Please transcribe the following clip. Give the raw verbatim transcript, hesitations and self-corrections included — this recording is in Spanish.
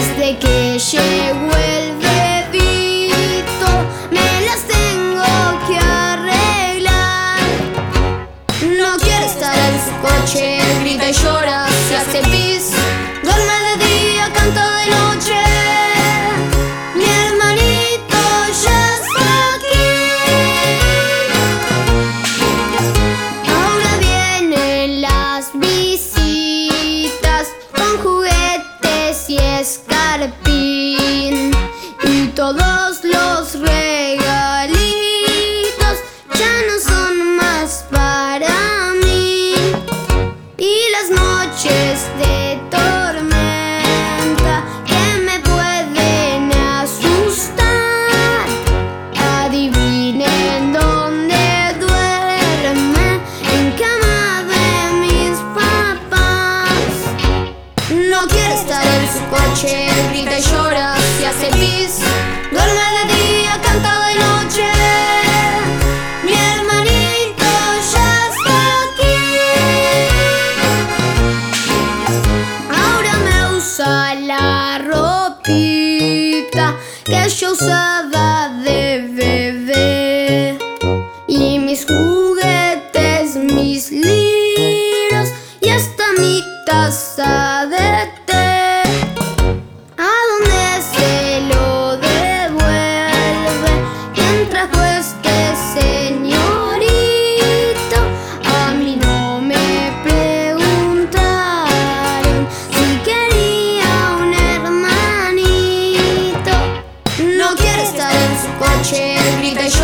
Desde que llegó el bebito me las tengo que arreglar. No quiere estar en su coche, grita y llora, se hace pis. Duerme de día, canta de noche. Mi hermanito ya está aquí. Ahora vienen las visitas con juguetes y escarpín y todos los regalitos ya no son más para mí. Y las noches de tormenta que me pueden asustar, adivinen dónde duerme, en cama de mis papás. No quiere estar en su coche, grita y llora, se hace pis. Duerme de día, canta de noche. Mi hermanito ya está aquí. Ahora me usa la ropita que yo usaba de bebé, y mis juguetes, mis libros y hasta mi taza de té. ¿A dónde se lo devuelve? ¿Quién trajo este señorito? A mí no me preguntaron si quería un hermanito. No quiere estar en su coche, grita y llora.